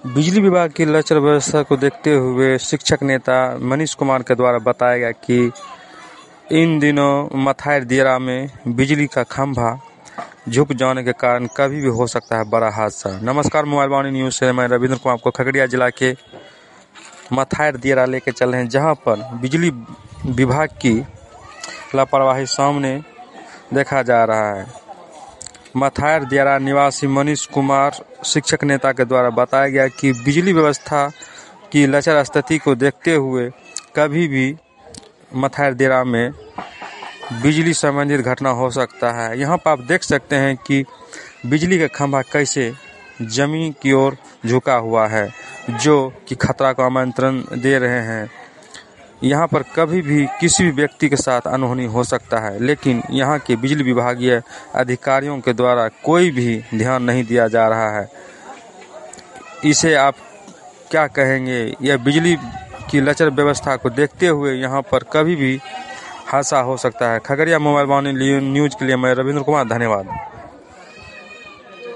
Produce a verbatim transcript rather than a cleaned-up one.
बिजली विभाग की लचर व्यवस्था को देखते हुए शिक्षक नेता मनीष कुमार के द्वारा बताया गया कि इन दिनों मथायर दियारा में बिजली का खंभा झुक जाने के कारण कभी भी हो सकता है बड़ा हादसा। नमस्कार, मोबाइल वाणी न्यूज से मैं रविंद्र कुमार आपको खगड़िया जिला के मथायर दियारा लेके चल रहे हैं, जहां पर बिजली विभाग की लापरवाही सामने देखा जा रहा है। मथायर दियारा निवासी मनीष कुमार शिक्षक नेता के द्वारा बताया गया कि बिजली व्यवस्था की लचर स्थिति को देखते हुए कभी भी मथायर दियारा में बिजली संबंधित घटना हो सकता है। यहाँ पर आप देख सकते हैं कि बिजली का खंभा कैसे जमीन की ओर झुका हुआ है, जो कि खतरा को आमंत्रण दे रहे हैं। यहाँ पर कभी भी किसी भी व्यक्ति के साथ अनहोनी हो सकता है, लेकिन यहाँ के बिजली विभागीय अधिकारियों के द्वारा कोई भी ध्यान नहीं दिया जा रहा है। इसे आप क्या कहेंगे? यह बिजली की लचर व्यवस्था को देखते हुए यहाँ पर कभी भी हादसा हो सकता है। खगड़िया मोबाइल वाणी न्यूज के लिए मैं रविंद्र कुमार, धन्यवाद।